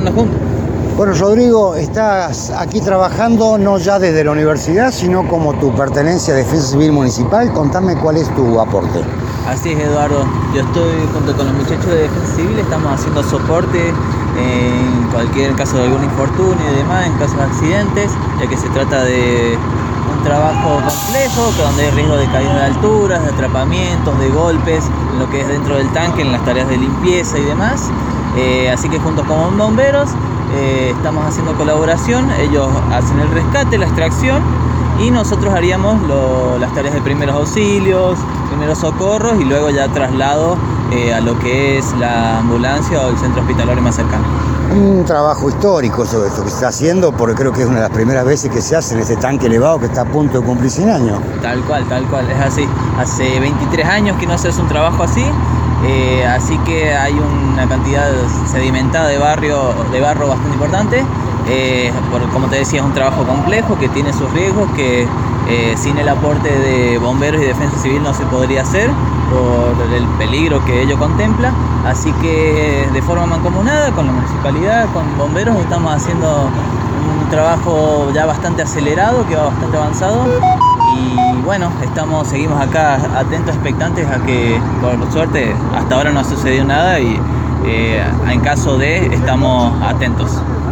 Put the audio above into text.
trabajando juntos. Bueno, Rodrigo, estás aquí trabajando no ya desde la universidad, sino como tu pertenencia a Defensa Civil Municipal. Contame cuál es tu aporte. Así es, Eduardo. Yo estoy junto con los muchachos de Defensa Civil, estamos haciendo soporte en cualquier caso de algún infortunio y demás, en casos de accidentes, ya que se trata de un trabajo complejo, donde hay riesgo de caída de alturas, de atrapamientos, de golpes, en lo que es dentro del tanque, en las tareas de limpieza y demás. Así que junto con bomberos estamos haciendo colaboración, ellos hacen el rescate, la extracción, y nosotros haríamos las tareas de primeros auxilios, primeros socorros y luego ya traslado a lo que es la ambulancia o el centro hospitalario más cercano. Un trabajo histórico sobre esto que se está haciendo, porque creo que es una de las primeras veces que se hace en este tanque elevado que está a punto de cumplir 100 años. Tal cual, es así. Hace 23 años que no se hace un trabajo así, así que hay una cantidad sedimentada de barro bastante importante. Como te decía, es un trabajo complejo que tiene sus riesgos, que sin el aporte de bomberos y defensa civil no se podría hacer por el peligro que ello contempla. Así que de forma mancomunada con la municipalidad, con bomberos, estamos haciendo un trabajo ya bastante acelerado, que va bastante avanzado. Y bueno, seguimos acá atentos, expectantes a que, por suerte, hasta ahora no ha sucedido nada y en caso de, estamos atentos.